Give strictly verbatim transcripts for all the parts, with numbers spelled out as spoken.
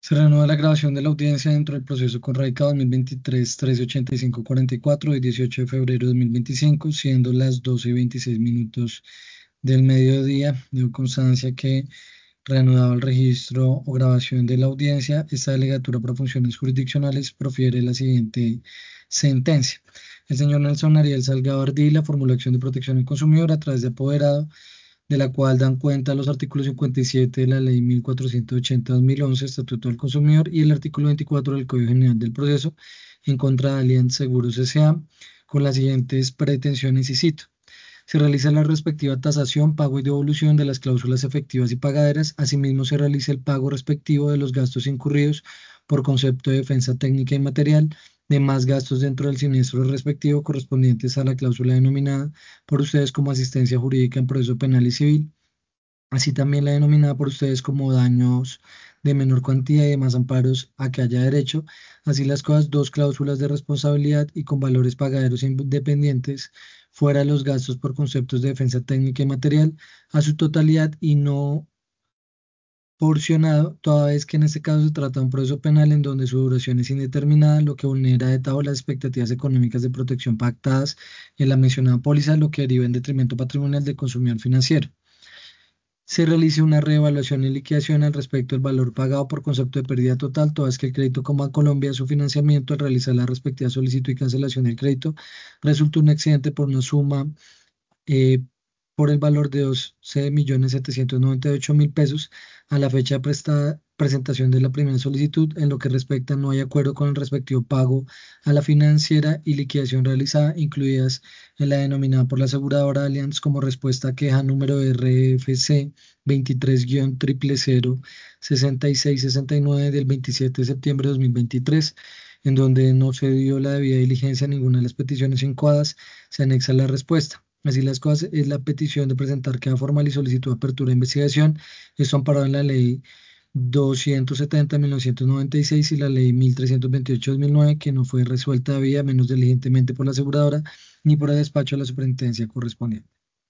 Se reanuda la grabación de la audiencia dentro del proceso con radica dos mil veintitrés trece ochenta y cinco cuarenta y cuatro del dieciocho de febrero de dos mil veinticinco, siendo las doce y veintiséis minutos del mediodía. Dio constancia que, reanudado el registro o grabación de la audiencia, esta delegatura para funciones jurisdiccionales profiere la siguiente sentencia. El señor Nelson Ariel Salgado Ardila formuló acción de protección al consumidor a través de apoderado, de la cual dan cuenta los artículos cincuenta y siete de la Ley mil cuatrocientos ochenta de dos mil once, Estatuto del Consumidor, y el artículo veinticuatro del Código General del Proceso, en contra de Allianz Seguros S A, con las siguientes pretensiones, y cito: se realiza la respectiva tasación, pago y devolución de las cláusulas efectivas y pagaderas. Asimismo, se realiza el pago respectivo de los gastos incurridos por concepto de defensa técnica y material, de más gastos dentro del siniestro respectivo correspondientes a la cláusula denominada por ustedes como asistencia jurídica en proceso penal y civil, así también la denominada por ustedes como daños de menor cuantía y demás amparos a que haya derecho. Así las cosas, dos cláusulas de responsabilidad y con valores pagaderos independientes fuera de los gastos por conceptos de defensa técnica y material a su totalidad y no porcionado, toda vez que en este caso se trata de un proceso penal en donde su duración es indeterminada, lo que vulnera de todo las expectativas económicas de protección pactadas en la mencionada póliza, lo que deriva en detrimento patrimonial del consumidor financiero. Se realice una reevaluación y liquidación al respecto del valor pagado por concepto de pérdida total, toda vez que el crédito como a Colombia su financiamiento al realizar la respectiva solicitud y cancelación del crédito resultó un excedente por una suma eh, por el valor de doce millones setecientos noventa y ocho mil pesos a la fecha de presta- presentación de la primera solicitud. En lo que respecta, no hay acuerdo con el respectivo pago a la financiera y liquidación realizada, incluidas en la denominada por la aseguradora Allianz como respuesta a queja número R F C veintitrés cero cero sesenta y seis sesenta y nueve del veintisiete de septiembre de dos mil veintitrés, en donde no se dio la debida diligencia a ninguna de las peticiones incoadas. Se anexa la respuesta. Así las cosas, es la petición de presentar queja formal y solicitud de apertura de investigación. Esto amparado en la ley doscientos setenta de mil novecientos noventa y seis y la ley mil trescientos veintiocho de dos mil nueve, que no fue resuelta todavía, menos diligentemente por la aseguradora ni por el despacho de la superintendencia correspondiente.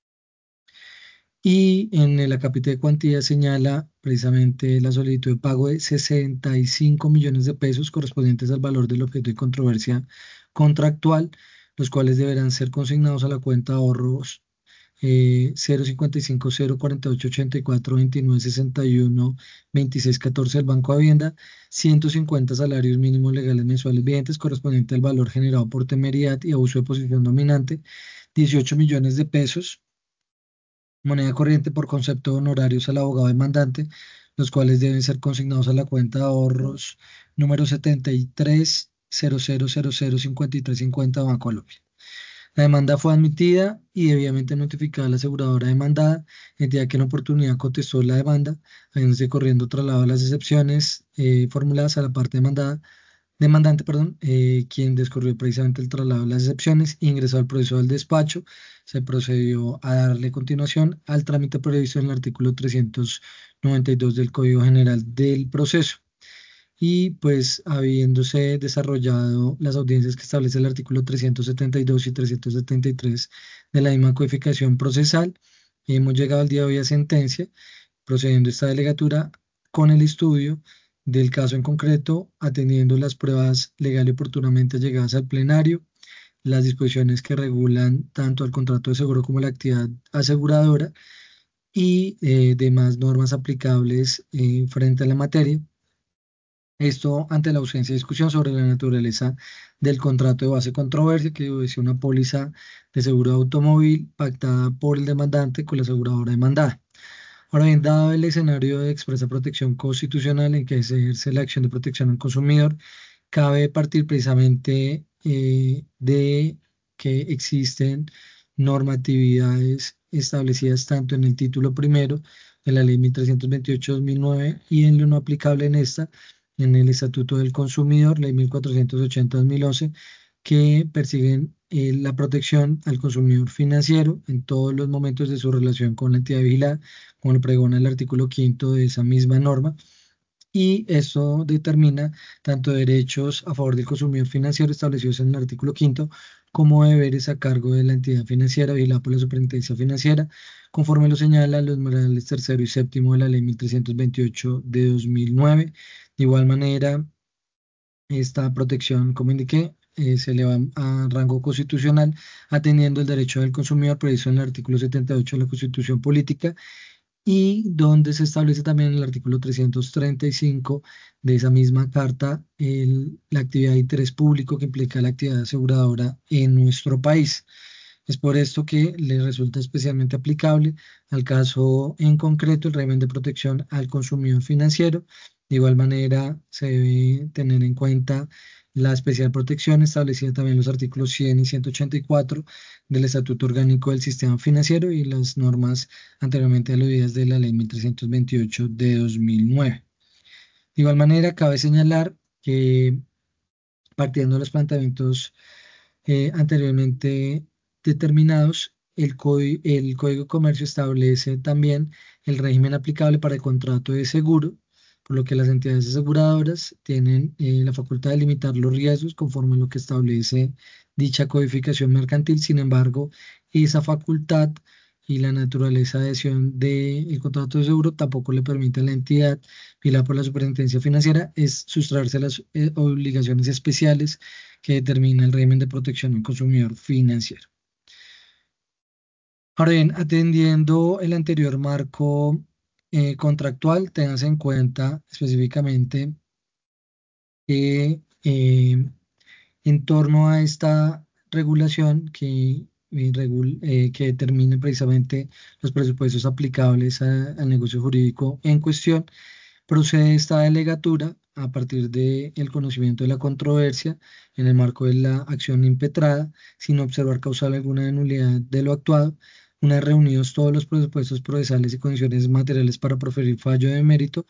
Y en el acápite de cuantía señala precisamente la solicitud de pago de sesenta y cinco millones de pesos correspondientes al valor del objeto de controversia contractual, los cuales deberán ser consignados a la cuenta ahorros eh, cero cincuenta y cinco cero cuarenta y ocho ochenta y cuatro veintinueve sesenta y uno veintiséis catorce del Banco de Hacienda, ciento cincuenta salarios mínimos legales mensuales vigentes correspondiente al valor generado por temeridad y abuso de posición dominante, dieciocho millones de pesos, moneda corriente por concepto de honorarios al abogado demandante, los cuales deben ser consignados a la cuenta de ahorros número setenta y tres cero cero cero cero cincuenta y tres cincuenta Banco Colombia. La demanda fue admitida y debidamente notificada a la aseguradora demandada, entidad que en oportunidad contestó la demanda, habiéndose corriendo traslado a las excepciones eh, formuladas a la parte demandada, demandante, perdón, eh, quien descorrió precisamente el traslado de las excepciones, ingresó al proceso del despacho, se procedió a darle continuación al trámite previsto en el artículo trescientos noventa y dos del Código General del Proceso. Y pues habiéndose desarrollado las audiencias que establece el artículo trescientos setenta y dos y trescientos setenta y tres de la misma codificación procesal, hemos llegado al día de hoy a sentencia, procediendo esta delegatura con el estudio del caso en concreto, atendiendo las pruebas legal y oportunamente llegadas al plenario, las disposiciones que regulan tanto el contrato de seguro como la actividad aseguradora y eh, demás normas aplicables eh, frente a la materia. Esto ante la ausencia de discusión sobre la naturaleza del contrato de base controversia, que obedece una póliza de seguro de automóvil pactada por el demandante con la aseguradora demandada. Ahora bien, dado el escenario de expresa protección constitucional en que se ejerce la acción de protección al consumidor, cabe partir precisamente eh, de que existen normatividades establecidas tanto en el título primero de la Ley mil trescientos veintiocho de dos mil nueve y en lo no aplicable en esta, en el Estatuto del Consumidor, Ley mil cuatrocientos ochenta de dos mil once, que persiguen eh, la protección al consumidor financiero en todos los momentos de su relación con la entidad vigilada, como lo pregona el artículo quinto de esa misma norma. Y eso determina tanto derechos a favor del consumidor financiero establecidos en el artículo quinto, como deberes a cargo de la entidad financiera vigilada por la Superintendencia Financiera, conforme lo señalan los numerales tercero y séptimo de la Ley mil trescientos veintiocho de dos mil nueve, De igual manera, esta protección, como indiqué, eh, se eleva a rango constitucional, atendiendo el derecho del consumidor previsto en el artículo setenta y ocho de la Constitución Política y donde se establece también en el artículo trescientos treinta y cinco de esa misma carta el- la actividad de interés público que implica la actividad aseguradora en nuestro país. Es por esto que le resulta especialmente aplicable al caso en concreto el régimen de protección al consumidor financiero. De igual manera, se debe tener en cuenta la especial protección establecida también en los artículos cien y ciento ochenta y cuatro del Estatuto Orgánico del Sistema Financiero y las normas anteriormente aludidas de la Ley mil trescientos veintiocho de dos mil nueve. De igual manera, cabe señalar que partiendo de los planteamientos eh, anteriormente determinados, el, coi- el Código de Comercio establece también el régimen aplicable para el contrato de seguro, por lo que las entidades aseguradoras tienen eh, la facultad de limitar los riesgos conforme a lo que establece dicha codificación mercantil. Sin embargo, esa facultad y la naturaleza de adhesión del contrato de seguro tampoco le permite a la entidad vigilada por la Superintendencia Financiera es sustraerse a las eh, obligaciones especiales que determina el régimen de protección al consumidor financiero. Ahora bien, atendiendo el anterior marco eh, contractual, tengas en cuenta específicamente que eh, en torno a esta regulación que, eh, regul- eh, que determine precisamente los presupuestos aplicables a- al negocio jurídico en cuestión, procede esta delegatura a partir del conocimiento de la controversia en el marco de la acción impetrada, sin observar causal alguna de nulidad de lo actuado, una vez reunidos todos los presupuestos procesales y condiciones materiales para proferir fallo de mérito,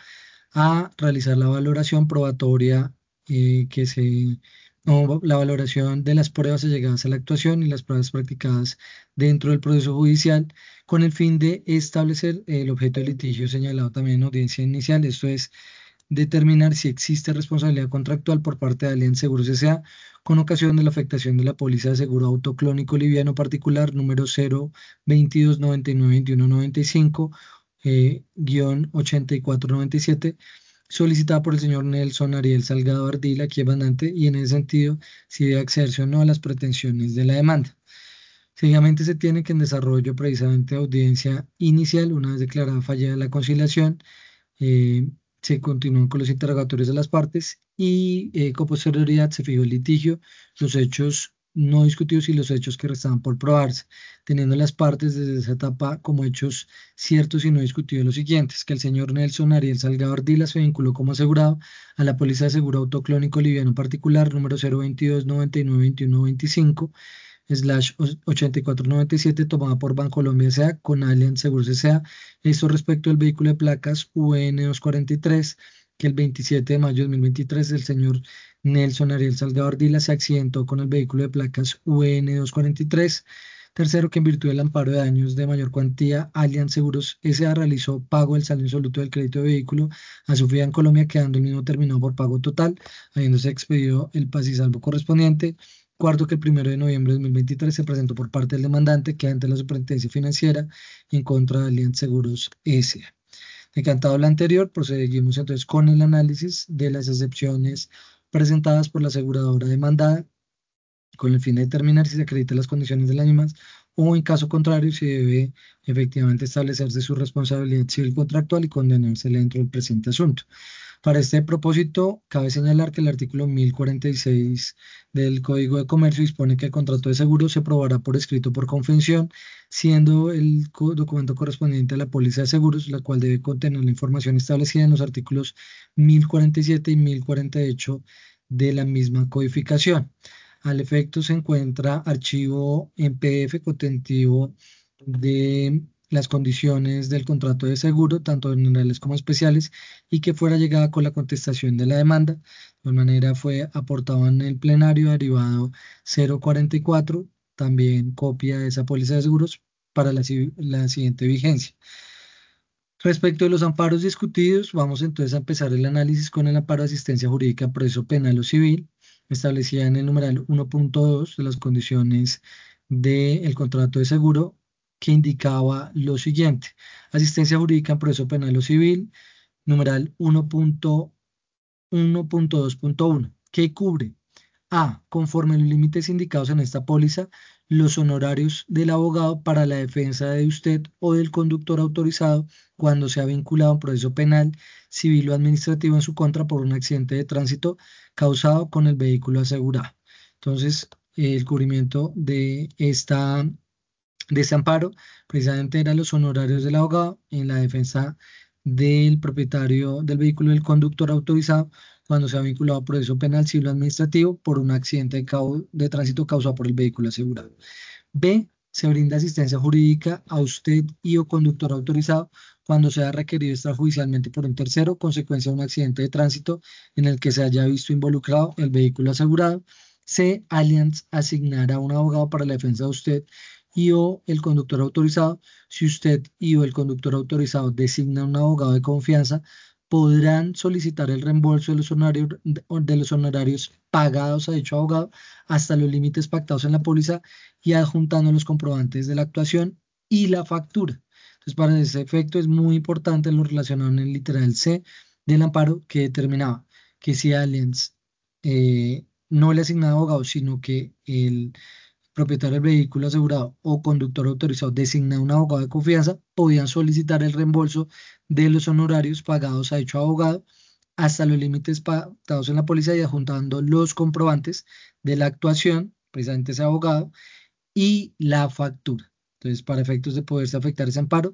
a realizar la valoración probatoria eh, que se, o la valoración de las pruebas allegadas a la actuación y las pruebas practicadas dentro del proceso judicial, con el fin de establecer el objeto de litigio señalado también en audiencia inicial, esto es determinar si existe responsabilidad contractual por parte de Allianz Seguros S A con ocasión de la afectación de la póliza de seguro autoclónico liviano particular número cero veintidós noventa y nueve veintiuno noventa y cinco eh, guión ochenta y cuatro noventa y siete, solicitada por el señor Nelson Ariel Salgado Ardila, aquí demandante, y en ese sentido si debe accederse o no a las pretensiones de la demanda. Seguidamente se tiene que en desarrollo precisamente de audiencia inicial, una vez declarada fallida la conciliación, eh, se continúan con los interrogatorios de las partes y eh, con posterioridad se fijó el litigio, los hechos no discutidos y los hechos que restaban por probarse, teniendo las partes desde esa etapa como hechos ciertos y no discutidos los siguientes: que el señor Nelson Ariel Salgado Ardila se vinculó como asegurado a la póliza de seguro autoclónico liviano particular número cero veintidós noventa y nueve veintiuno veinticinco slash ochenta y cuatro noventa y siete tomada por Bancolombia S A con Allianz Seguros S A. Esto respecto al vehículo de placas U N doscientos cuarenta y tres, que el veintisiete de mayo de dos mil veintitrés el señor Nelson Ariel Salgado Ardila se accidentó con el vehículo de placas U N doscientos cuarenta y tres. Tercero, que en virtud del amparo de daños de mayor cuantía, Allianz Seguros S A realizó pago del saldo insoluto del crédito de vehículo a su en Colombia, quedando el mismo terminado por pago total, habiéndose expedido el paz y salvo correspondiente. Cuarto, que el primero de noviembre de dos mil veintitrés se presentó por parte del demandante que ante la Superintendencia Financiera en contra de Allianz Seguros S A. Decantado lo anterior, proseguimos entonces con el análisis de las excepciones presentadas por la aseguradora demandada con el fin de determinar si se acreditan las condiciones de las mismas o en caso contrario si debe efectivamente establecerse su responsabilidad civil contractual y condenársele dentro del presente asunto. Para este propósito, cabe señalar que el artículo mil cuarenta y seis del Código de Comercio dispone que el contrato de seguro se aprobará por escrito por convención, siendo el co- documento correspondiente a la póliza de seguros, la cual debe contener la información establecida en los artículos mil cuarenta y siete y mil cuarenta y ocho de la misma codificación. Al efecto se encuentra archivo en P D F contentivo de las condiciones del contrato de seguro, tanto generales como especiales, y que fuera llegada con la contestación de la demanda. De igual manera fue aportado en el plenario derivado cero cuarenta y cuatro, también copia de esa póliza de seguros para la, si- la siguiente vigencia. Respecto de los amparos discutidos, vamos entonces a empezar el análisis con el amparo de asistencia jurídica en proceso penal o civil, establecida en el numeral uno punto dos de las condiciones del contrato de seguro, que indicaba lo siguiente: asistencia jurídica en proceso penal o civil, numeral uno punto dos uno punto dos punto uno, que cubre A, conforme a los límites indicados en esta póliza, los honorarios del abogado para la defensa de usted o del conductor autorizado cuando sea vinculado a un proceso penal, civil o administrativo en su contra por un accidente de tránsito causado con el vehículo asegurado. Entonces, el cubrimiento de esta de este amparo precisamente eran los honorarios del abogado en la defensa del propietario del vehículo del conductor autorizado cuando se ha vinculado a proceso penal civil o administrativo por un accidente de, cau- de tránsito causado por el vehículo asegurado. B. Se brinda asistencia jurídica a usted y o conductor autorizado cuando sea requerido extrajudicialmente por un tercero, consecuencia de un accidente de tránsito en el que se haya visto involucrado el vehículo asegurado. C. Allianz asignará un abogado para la defensa de usted y o el conductor autorizado. Si usted y o el conductor autorizado designan un abogado de confianza, podrán solicitar el reembolso de los honorarios, de los honorarios pagados a dicho abogado hasta los límites pactados en la póliza y adjuntando los comprobantes de la actuación y la factura. Entonces, para ese efecto es muy importante lo relacionado en el literal C del amparo que determinaba que si Allianz eh, no le asignaba abogado, sino que el propietario del vehículo asegurado o conductor autorizado designa un abogado de confianza, podían solicitar el reembolso de los honorarios pagados a dicho abogado hasta los límites pactados en la póliza y adjuntando los comprobantes de la actuación, precisamente ese abogado, y la factura. Entonces, para efectos de poderse afectar ese amparo,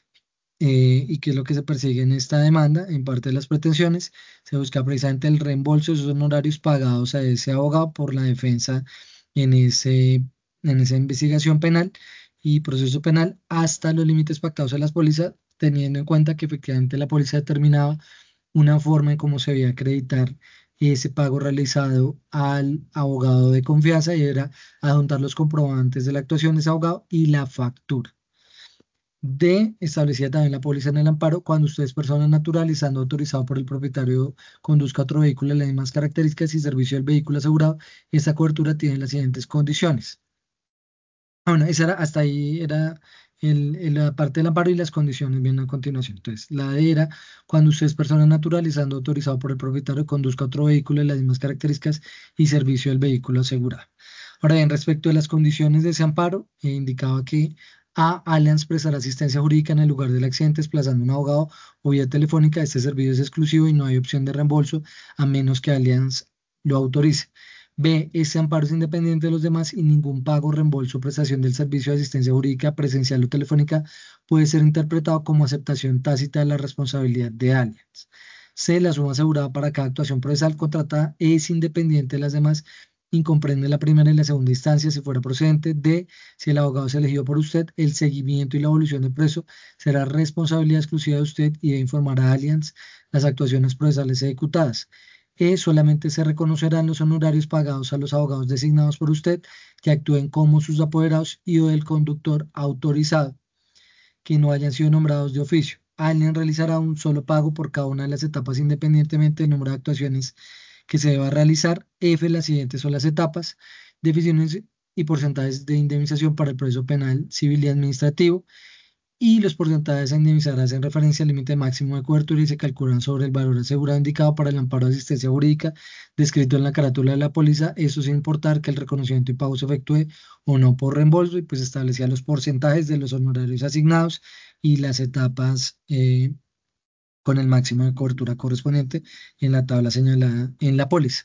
eh, y qué es lo que se persigue en esta demanda, en parte de las pretensiones, se busca precisamente el reembolso de esos honorarios pagados a ese abogado por la defensa en ese, en esa investigación penal y proceso penal hasta los límites pactados en las pólizas, teniendo en cuenta que efectivamente la póliza determinaba una forma en cómo se debía acreditar ese pago realizado al abogado de confianza y era adjuntar los comprobantes de la actuación de ese abogado y la factura. D. Establecida también la póliza en el amparo cuando usted es persona naturalizando autorizado por el propietario conduzca otro vehículo de las mismas características y servicio del vehículo asegurado. Esta cobertura tiene las siguientes condiciones. Ah, bueno, esa era, hasta ahí era el, el- la parte del amparo y las condiciones vienen a continuación. Entonces, la D era cuando usted es persona naturalizando autorizado por el propietario conduzca otro vehículo de las mismas características y servicio del vehículo asegurado. Ahora bien, respecto de las condiciones de ese amparo, eh, indicaba que A. Allianz prestará asistencia jurídica en el lugar del accidente desplazando un abogado o vía telefónica. Este servicio es exclusivo y no hay opción de reembolso a menos que Allianz lo autorice. B. Este amparo es independiente de los demás y ningún pago, reembolso o prestación del servicio de asistencia jurídica presencial o telefónica puede ser interpretado como aceptación tácita de la responsabilidad de Allianz. C. La suma asegurada para cada actuación procesal contratada es independiente de las demás, incomprende la primera y la segunda instancia si fuera procedente. D. Si el abogado es elegido por usted, el seguimiento y la evolución del proceso será responsabilidad exclusiva de usted y debe informar a Allianz las actuaciones procesales ejecutadas. E. Solamente se reconocerán los honorarios pagados a los abogados designados por usted que actúen como sus apoderados y o del conductor autorizado que no hayan sido nombrados de oficio. Allen realizará un solo pago por cada una de las etapas independientemente del número de actuaciones que se deba realizar. F. Las siguientes son las etapas: definiciones y porcentajes de indemnización para el proceso penal, civil y administrativo. Y los porcentajes a indemnizar hacen referencia al límite máximo de cobertura y se calculan sobre el valor asegurado indicado para el amparo de asistencia jurídica descrito en la carátula de la póliza. Eso sin importar que el reconocimiento y pago se efectúe o no por reembolso y pues establecía los porcentajes de los honorarios asignados y las etapas eh, con el máximo de cobertura correspondiente en la tabla señalada en la póliza.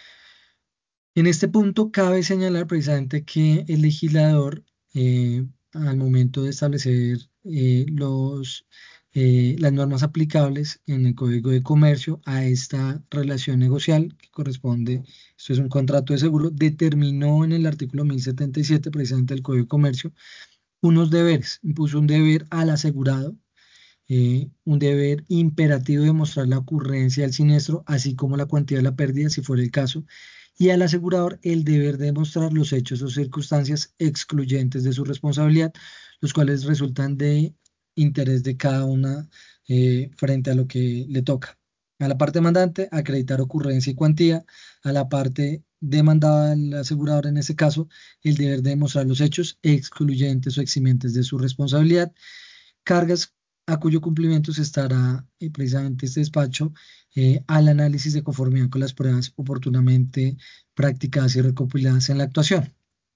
En este punto cabe señalar precisamente que el legislador, eh, al momento de establecer eh, los, eh, las normas aplicables en el Código de Comercio a esta relación negocial que corresponde, esto es un contrato de seguro, determinó en el artículo mil setenta y siete precisamente del Código de Comercio unos deberes, impuso un deber al asegurado, eh, un deber imperativo de mostrar la ocurrencia del siniestro, así como la cuantía de la pérdida, si fuera el caso, y al asegurador el deber de demostrar los hechos o circunstancias excluyentes de su responsabilidad, los cuales resultan de interés de cada una eh, frente a lo que le toca. A la parte demandante, acreditar ocurrencia y cuantía. A la parte demandada, el asegurador en este caso, el deber de demostrar los hechos excluyentes o eximentes de su responsabilidad. Cargas a cuyo cumplimiento se estará eh, precisamente este despacho eh, al análisis de conformidad con las pruebas oportunamente practicadas y recopiladas en la actuación.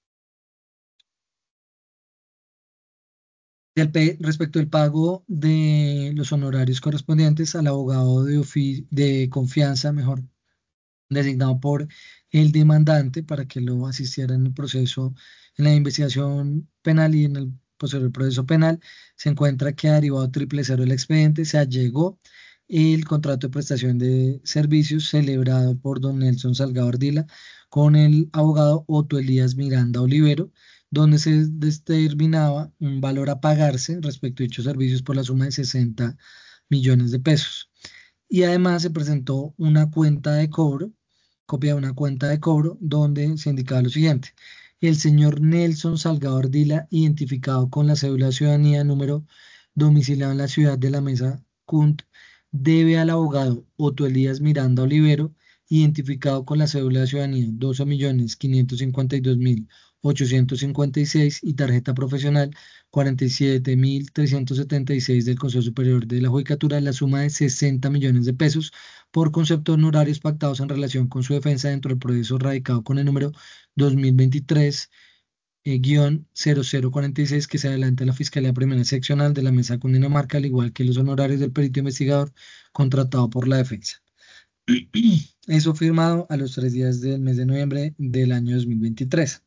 Del pe- respecto al pago de los honorarios correspondientes al abogado de, ofi- de confianza, mejor designado por el demandante para que lo asistiera en el proceso, en la investigación penal y en el posterior proceso penal, se encuentra que derivado triple cero del expediente se allegó el contrato de prestación de servicios celebrado por don Nelson Salgado Ardila con el abogado Otto Elías Miranda Olivero, donde se determinaba un valor a pagarse respecto a dichos servicios por la suma de sesenta millones de pesos. Y además se presentó una cuenta de cobro, copia de una cuenta de cobro, donde se indicaba lo siguiente. El señor Nelson Salgado Ardila, identificado con la cédula de ciudadanía número domiciliado en la ciudad de La Mesa, Cunt, debe al abogado Otto Elías Miranda Olivero, identificado con la cédula de ciudadanía doce millones quinientos cincuenta y dos mil ochocientos cincuenta y seis y tarjeta profesional cuarenta y siete mil trescientos setenta y seis del Consejo Superior de la Judicatura la suma de sesenta millones de pesos por conceptos honorarios pactados en relación con su defensa dentro del proceso radicado con el número dos mil veintitrés eh, guión cero cero cuarenta y seis que se adelanta en la Fiscalía Primera Seccional de la Mesa de Cundinamarca, al igual que los honorarios del perito investigador contratado por la defensa. Eso firmado a los tres días del mes de noviembre del año dos mil veintitrés.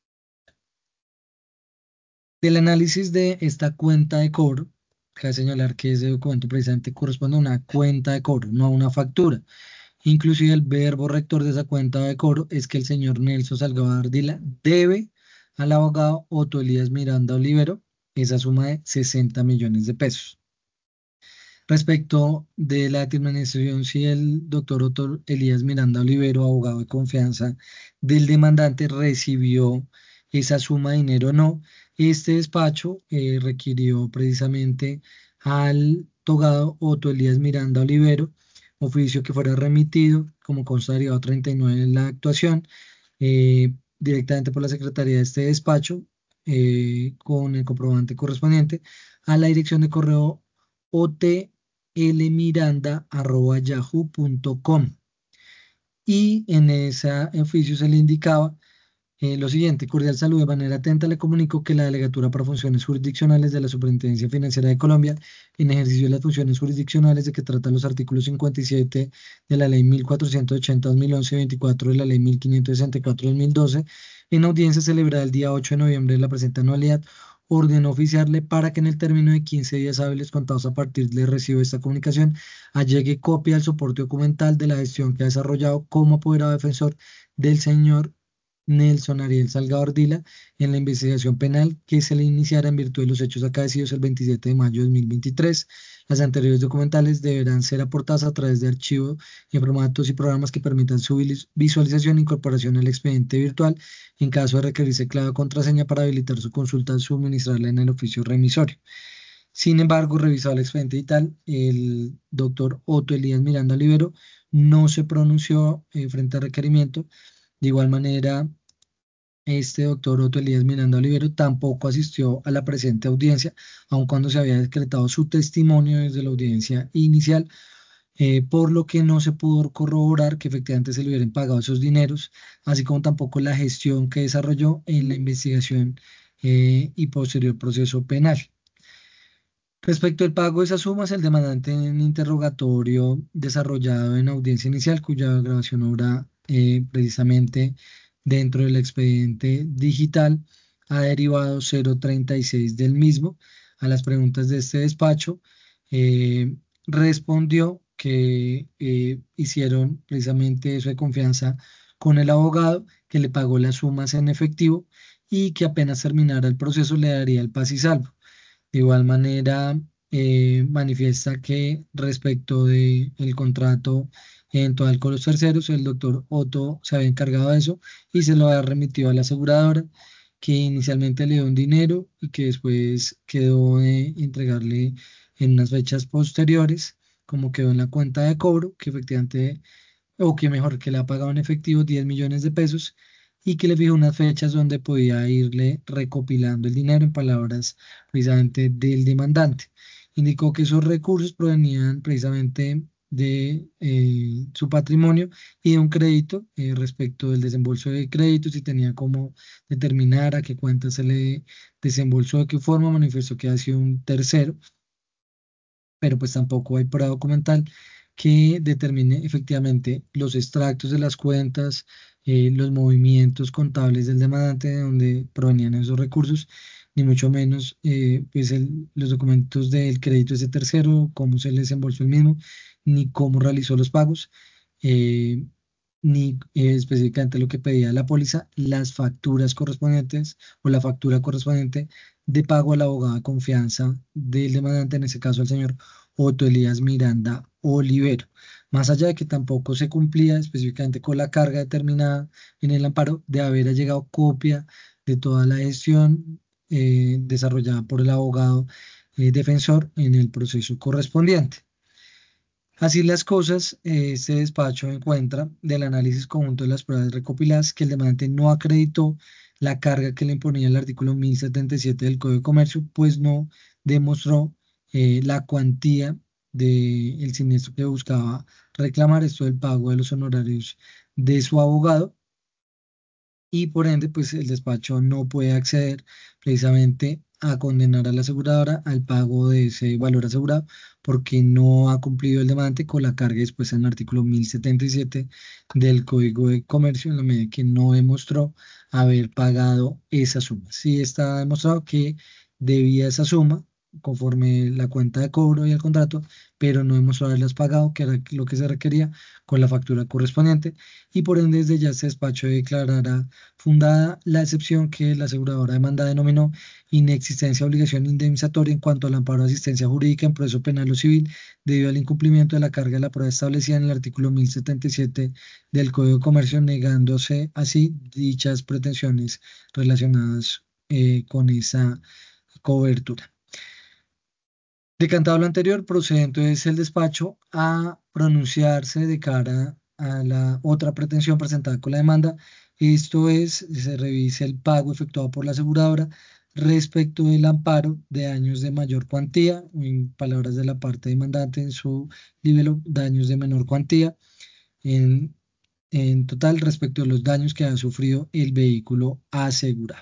Del análisis de esta cuenta de cobro, cabe señalar que ese documento precisamente corresponde a una cuenta de cobro, no a una factura. Inclusive el verbo rector de esa cuenta de cobro es que el señor Nelson Salgado Ardila debe al abogado Otto Elías Miranda Olivero esa suma de sesenta millones de pesos. Respecto de la determinación si el doctor Otto Elías Miranda Olivero, abogado de confianza del demandante, recibió esa suma de dinero o no, este despacho eh, requirió precisamente al togado Otto Elías Miranda Olivero, oficio que fuera remitido, como consta derivado treinta y nueve en la actuación, eh, directamente por la Secretaría de este despacho, eh, con el comprobante correspondiente, a la dirección de correo otlmiranda.yahoo.com. Y en ese oficio se le indicaba eh, lo siguiente: cordial saludo, de manera atenta le comunico que la Delegatura para Funciones Jurisdiccionales de la Superintendencia Financiera de Colombia, en ejercicio de las funciones jurisdiccionales de que tratan los artículos cincuenta y siete de la Ley mil cuatrocientos ochenta dos mil once y veinticuatro de la Ley mil quinientos sesenta y cuatro dos mil doce, en audiencia celebrada el día ocho de noviembre de la presente anualidad, ordenó oficiarle para que en el término de quince días hábiles contados a partir del recibo de esta comunicación, allegue copia del soporte documental de la gestión que ha desarrollado como apoderado defensor del señor Nelson Ariel Salgado Ardila en la investigación penal que se le iniciará en virtud de los hechos acaecidos el veintisiete de mayo de dos mil veintitrés. Las anteriores documentales deberán ser aportadas a través de archivos en formatos y programas que permitan su visualización e incorporación al expediente virtual en caso de requerirse clave o contraseña para habilitar su consulta al suministrarla en el oficio remisorio. Sin embargo, revisado el expediente y tal, el doctor Otto Elías Miranda Olivero no se pronunció eh, frente al requerimiento. De igual manera, este doctor Otto Elías Miranda Olivero tampoco asistió a la presente audiencia, aun cuando se había decretado su testimonio desde la audiencia inicial, eh, por lo que no se pudo corroborar que efectivamente se le hubieran pagado esos dineros, así como tampoco la gestión que desarrolló en la investigación eh, y posterior proceso penal. Respecto al pago de esas sumas, el demandante en interrogatorio desarrollado en audiencia inicial, cuya grabación obra eh, precisamente dentro del expediente digital, ha derivado cero punto treinta y seis del mismo a las preguntas de este despacho, eh, respondió que eh, hicieron precisamente eso de confianza con el abogado, que le pagó las sumas en efectivo y que apenas terminara el proceso le daría el paz y salvo. De igual manera, eh, manifiesta que respecto del contrato eventual con los terceros, el doctor Otto se había encargado de eso y se lo había remitido a la aseguradora, que inicialmente le dio un dinero y que después quedó de entregarle en unas fechas posteriores, como quedó en la cuenta de cobro, que efectivamente, o que mejor, que le ha pagado en efectivo diez millones de pesos y que le fijó unas fechas donde podía irle recopilando el dinero, en palabras precisamente del demandante. indicó que esos recursos provenían precisamente de eh, su patrimonio y de un crédito eh, respecto del desembolso de créditos y tenía como determinar a qué cuenta se le desembolsó, de qué forma, manifestó que ha sido un tercero, pero pues tampoco hay prueba documental que determine efectivamente los extractos de las cuentas, eh, los movimientos contables del demandante de donde provenían esos recursos, ni mucho menos eh, pues el- los documentos del crédito de ese tercero, cómo se le desembolsó el mismo, ni cómo realizó los pagos, eh, ni eh, específicamente lo que pedía la póliza, las facturas correspondientes o la factura correspondiente de pago al abogado de confianza del demandante, en ese caso el señor Otto Elías Miranda Olivero. Más allá de que tampoco se cumplía específicamente con la carga determinada en el amparo de haber llegado copia de toda la gestión eh, desarrollada por el abogado eh, defensor en el proceso correspondiente. Así las cosas, eh, este despacho encuentra del análisis conjunto de las pruebas recopiladas que el demandante no acreditó la carga que le imponía el artículo mil setenta y siete del Código de Comercio, pues no demostró eh, la cuantía del siniestro que buscaba reclamar, esto del pago de los honorarios de su abogado, y por ende, pues el despacho no puede acceder precisamente a condenar a la aseguradora al pago de ese valor asegurado porque no ha cumplido el demandante con la carga expuesta en el artículo mil setenta y siete del Código de Comercio en la medida que no demostró haber pagado esa suma. Sí está demostrado que debía esa suma conforme la cuenta de cobro y el contrato, pero no demostró haberlas pagado, que era lo que se requería con la factura correspondiente, y por ende desde ya este despacho declarará fundada la excepción que la aseguradora demanda denominó inexistencia de obligación indemnizatoria en cuanto al amparo de asistencia jurídica en proceso penal o civil debido al incumplimiento de la carga de la prueba establecida en el artículo mil setenta y siete del Código de Comercio, negándose así dichas pretensiones relacionadas eh, con esa cobertura. Decantado lo anterior, procede entonces el despacho a pronunciarse de cara a la otra pretensión presentada con la demanda. Esto es, se revisa el pago efectuado por la aseguradora respecto del amparo de daños de mayor cuantía, o en palabras de la parte demandante en su libelo, daños de menor cuantía, en, en total respecto de los daños que ha sufrido el vehículo asegurado.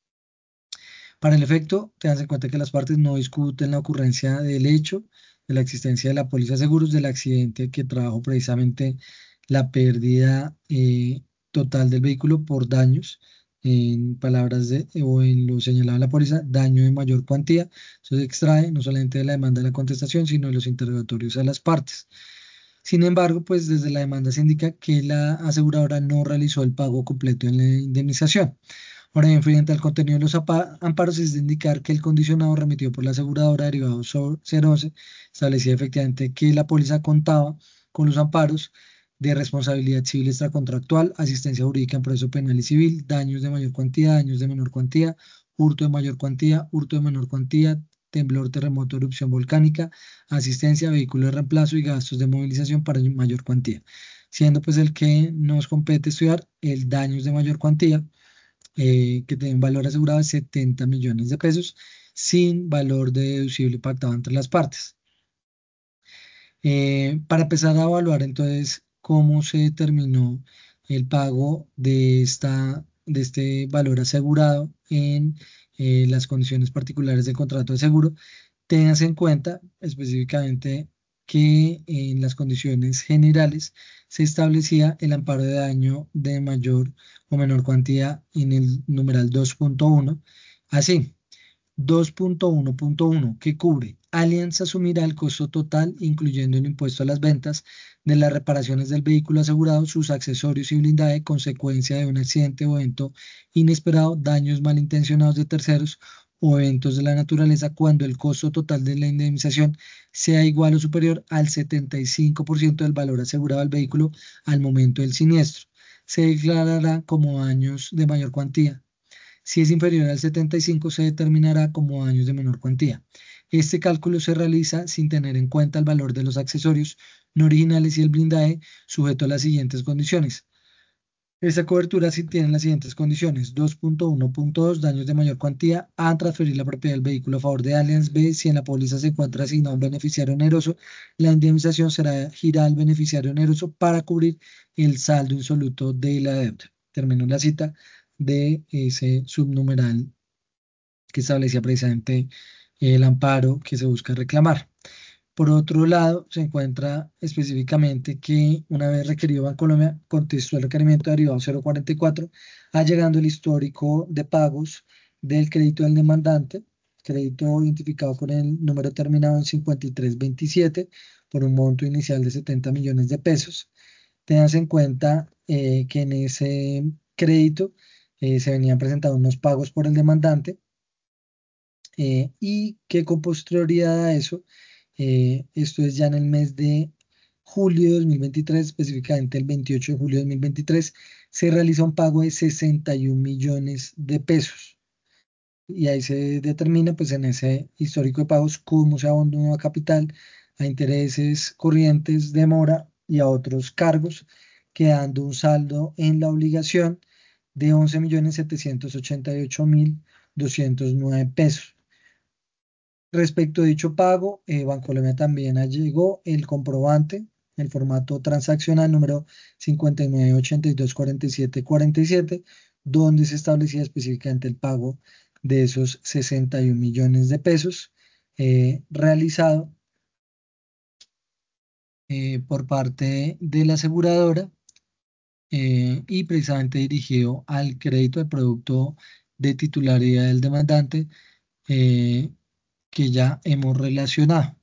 Para el efecto, tengan en cuenta que las partes no discuten la ocurrencia del hecho, de la existencia de la póliza de seguros, del accidente que trajo precisamente la pérdida eh, total del vehículo por daños, en palabras de, o en lo señalado en la póliza, daño de mayor cuantía. Eso se extrae no solamente de la demanda de la contestación, sino de los interrogatorios a las partes. Sin embargo, pues desde la demanda se indica que la aseguradora no realizó el pago completo en la indemnización. Ahora bien, frente al contenido de los apa- amparos, es de indicar que el condicionado remitido por la aseguradora derivado sobre cero once establecía efectivamente que la póliza contaba con los amparos de responsabilidad civil extracontractual, asistencia jurídica en proceso penal y civil, daños de mayor cuantía, daños de menor cuantía, hurto de mayor cuantía, hurto de menor cuantía, temblor, terremoto, erupción volcánica, asistencia, vehículo de reemplazo y gastos de movilización para mayor cuantía, siendo pues el que nos compete estudiar el daños de mayor cuantía, eh, que tiene un valor asegurado de setenta millones de pesos sin valor deducible pactado entre las partes. Eh, para empezar a evaluar entonces cómo se determinó el pago de, esta, de este valor asegurado en eh, las condiciones particulares del contrato de seguro, ténganse en cuenta específicamente que en las condiciones generales se establecía el amparo de daño de mayor o menor cuantía en el numeral dos punto uno. Así, dos punto uno punto uno, que cubre: Allianz asumirá el costo total, incluyendo el impuesto a las ventas, de las reparaciones del vehículo asegurado, sus accesorios y blindaje, consecuencia de un accidente o evento inesperado, daños malintencionados de terceros o eventos de la naturaleza, cuando el costo total de la indemnización sea igual o superior al setenta y cinco por ciento del valor asegurado al vehículo al momento del siniestro. Se declarará como daños de mayor cuantía. Si es inferior al setenta y cinco, se determinará como daños de menor cuantía. Este cálculo se realiza sin tener en cuenta el valor de los accesorios no originales y el blindaje, sujeto a las siguientes condiciones. Esta cobertura sí tiene las siguientes condiciones: dos punto uno punto dos, daños de mayor cuantía. A, transferir la propiedad del vehículo a favor de Allianz. B, si en la póliza se encuentra asignado un beneficiario oneroso, la indemnización será girada al beneficiario oneroso para cubrir el saldo insoluto de la deuda. Terminó la cita de ese subnumeral que establecía precisamente el amparo que se busca reclamar. Por otro lado, se encuentra específicamente que una vez requerido Bancolombia contestó el requerimiento derivado cero cuarenta y cuatro, allegando el histórico de pagos del crédito del demandante, crédito identificado con el número terminado en cincuenta y tres veintisiete por un monto inicial de setenta millones de pesos. Tengas en cuenta eh, que en ese crédito eh, se venían presentando unos pagos por el demandante, eh, y que con posterioridad a eso, eh, esto es ya en el mes de julio de dos mil veintitrés, específicamente el veintiocho de julio de dos mil veintitrés, se realiza un pago de sesenta y un millones de pesos. Y ahí se determina, pues en ese histórico de pagos, cómo se abonó a capital, a intereses corrientes de mora y a otros cargos, quedando un saldo en la obligación de once millones setecientos ochenta y ocho mil doscientos nueve pesos. Respecto a dicho pago, eh, Bancolombia también allegó el comprobante, el formato transaccional número cincuenta y nueve ochenta y dos cuarenta y siete cuarenta y siete, donde se establecía específicamente el pago de esos sesenta y un millones de pesos, eh, realizado eh, por parte de la aseguradora, eh, y precisamente dirigido al crédito del producto de titularidad del demandante, eh, que ya hemos relacionado.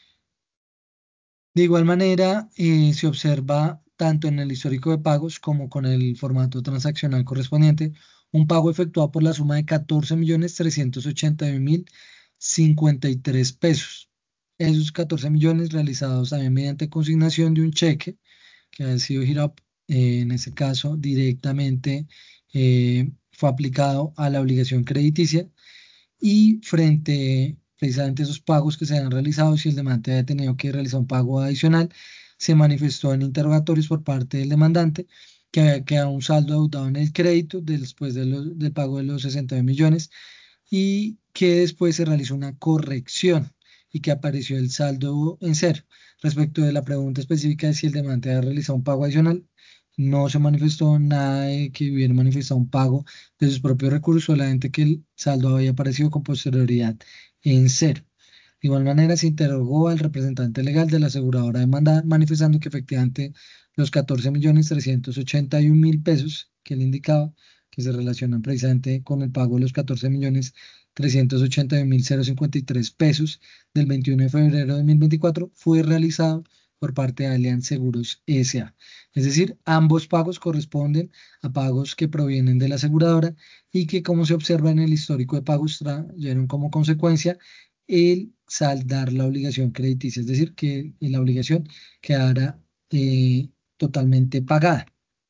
De igual manera, eh, se observa tanto en el histórico de pagos como con el formato transaccional correspondiente un pago efectuado por la suma de catorce millones trescientos ochenta y un mil cincuenta y tres pesos. Esos catorce millones realizados también mediante consignación de un cheque que ha sido girado, eh, en ese caso directamente, eh, fue aplicado a la obligación crediticia, y frente precisamente a esos pagos que se han realizado, si el demandante había tenido que realizar un pago adicional, se manifestó en interrogatorios por parte del demandante que había quedado un saldo adeudado en el crédito después de los- del pago de los sesenta millones, y que después se realizó una corrección y que apareció el saldo en cero. Respecto de la pregunta específica de si el demandante había realizado un pago adicional, no se manifestó nada de que hubiera manifestado un pago de sus propios recursos, solamente que el saldo había aparecido con posterioridad en cero. De igual manera, se interrogó al representante legal de la aseguradora demandada, manifestando que efectivamente los catorce millones trescientos ochenta y un mil pesos que él indicaba, que se relacionan precisamente con el pago de los catorce millones trescientos ochenta y un mil cincuenta y tres pesos del veintiuno de febrero de dos mil veinticuatro, fue realizado por parte de Allianz Seguros S A. Es decir, ambos pagos corresponden a pagos que provienen de la aseguradora y que, como se observa en el histórico de pagos, trajeron como consecuencia el saldar la obligación crediticia, es decir, que la obligación quedara eh, totalmente pagada.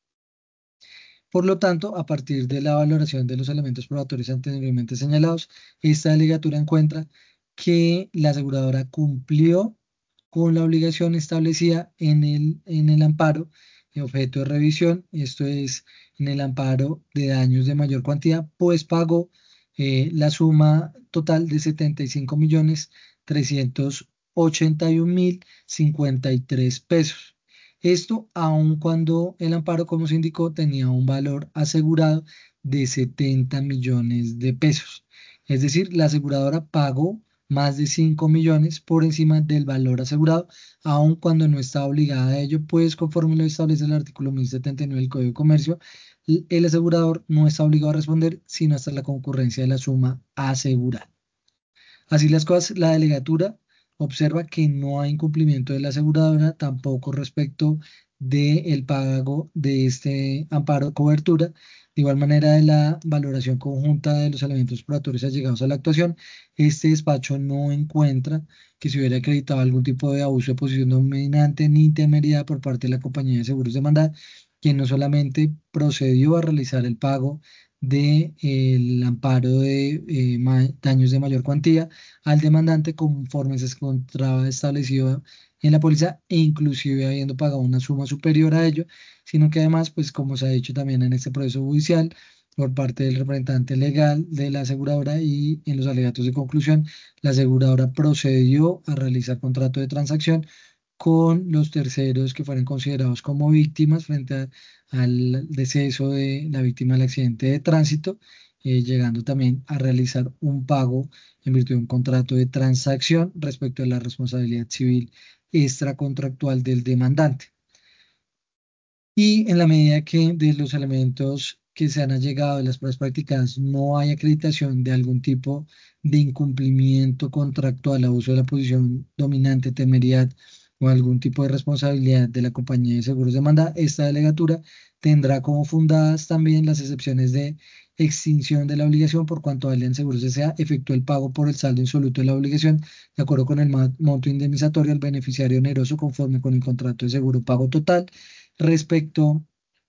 Por lo tanto, a partir de la valoración de los elementos probatorios anteriormente señalados, esta delegatura encuentra que la aseguradora cumplió con la obligación establecida en el, en el amparo de objeto de revisión, esto es, en el amparo de daños de mayor cuantía, pues pagó eh, la suma total de setenta y cinco millones trescientos ochenta y un mil cincuenta y tres pesos. Esto aun cuando el amparo, como se indicó, tenía un valor asegurado de setenta millones de pesos. Es decir, la aseguradora pagó más de cinco millones por encima del valor asegurado, aun cuando no está obligada a ello, pues conforme lo establece el artículo mil setenta y nueve del Código de Comercio, l- el asegurador no está obligado a responder sino hasta la concurrencia de la suma asegurada. Así las cosas, la delegatura observa que no hay incumplimiento de la aseguradora, tampoco respecto del pago de este amparo de cobertura. De igual manera, de la valoración conjunta de los elementos probatorios allegados a la actuación, este despacho no encuentra que se hubiera acreditado algún tipo de abuso de posición dominante ni temeridad por parte de la compañía de seguros demandada, quien no solamente procedió a realizar el pago del amparo de eh, ma- daños de mayor cuantía al demandante conforme se encontraba establecido en la póliza, e inclusive habiendo pagado una suma superior a ello, sino que además, pues como se ha dicho también en este proceso judicial, por parte del representante legal de la aseguradora y en los alegatos de conclusión, la aseguradora procedió a realizar contrato de transacción con los terceros que fueron considerados como víctimas frente a- al deceso de la víctima del accidente de tránsito, eh, llegando también a realizar un pago en virtud de un contrato de transacción respecto a la responsabilidad civil extracontractual del demandante. Y en la medida que de los elementos que se han allegado de las pruebas practicadas no hay acreditación de algún tipo de incumplimiento contractual, abuso de la posición dominante, temeridad o algún tipo de responsabilidad de la compañía de seguros demandada, esta delegatura tendrá como fundadas también las excepciones de extinción de la obligación por cuanto Allianz Seguros S A efectuó el pago por el saldo insoluto de la obligación de acuerdo con el ma- monto indemnizatorio al beneficiario oneroso conforme con el contrato de seguro pago total respecto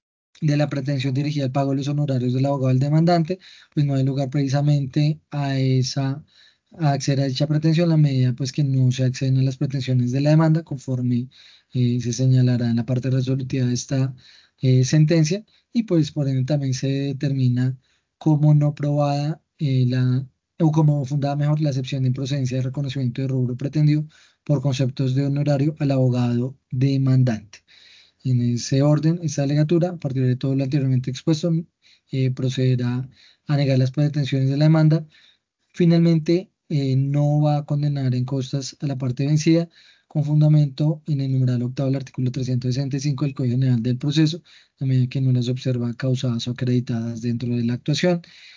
de la pretensión dirigida al pago de los honorarios del abogado del demandante, pues no hay lugar precisamente a esa a acceder a dicha pretensión, la medida pues que no se acceden a las pretensiones de la demanda, conforme eh, se señalará en la parte resolutiva de esta eh, sentencia, y pues por ende también se determina como no probada eh, la, o como fundada mejor la excepción de improcedencia de reconocimiento de rubro pretendido por conceptos de honorario al abogado demandante. En ese orden, esta alegatura, a partir de todo lo anteriormente expuesto, eh, procederá a negar las pretensiones de la demanda. Finalmente, eh, no va a condenar en costas a la parte vencida con fundamento en el numeral octavo del artículo trescientos sesenta y cinco del Código General del Proceso, a medida que no las observa causadas o acreditadas dentro de la actuación.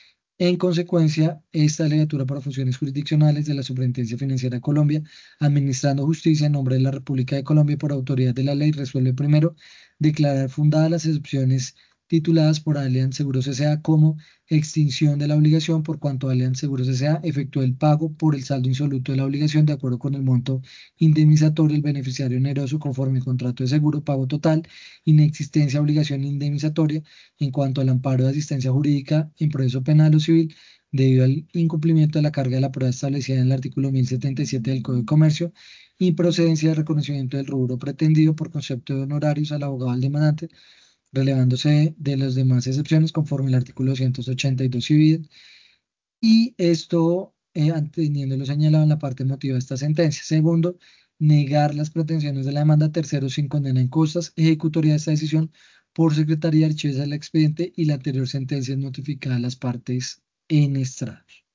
En consecuencia, esta delegatura para funciones jurisdiccionales de la Superintendencia Financiera de Colombia, administrando justicia en nombre de la República de Colombia por autoridad de la ley, resuelve primero declarar fundadas las excepciones tituladas por Allianz Seguros S A como extinción de la obligación por cuanto Allianz Seguros S A efectuó el pago por el saldo insoluto de la obligación de acuerdo con el monto indemnizatorio del beneficiario oneroso conforme al contrato de seguro pago total, inexistencia de obligación indemnizatoria en cuanto al amparo de asistencia jurídica en proceso penal o civil debido al incumplimiento de la carga de la prueba establecida en el artículo mil setenta y siete del Código de Comercio y procedencia de reconocimiento del rubro pretendido por concepto de honorarios al abogado del demandante, relevándose de las demás excepciones conforme al artículo doscientos ochenta y dos civil. Y esto, eh, teniendo lo señalado en la parte emotiva de esta sentencia. Segundo, negar las pretensiones de la demanda. Tercero, sin condena en costas, ejecutoria de esta decisión por Secretaría de Archivos del expediente y la anterior sentencia es notificada a las partes en estrados.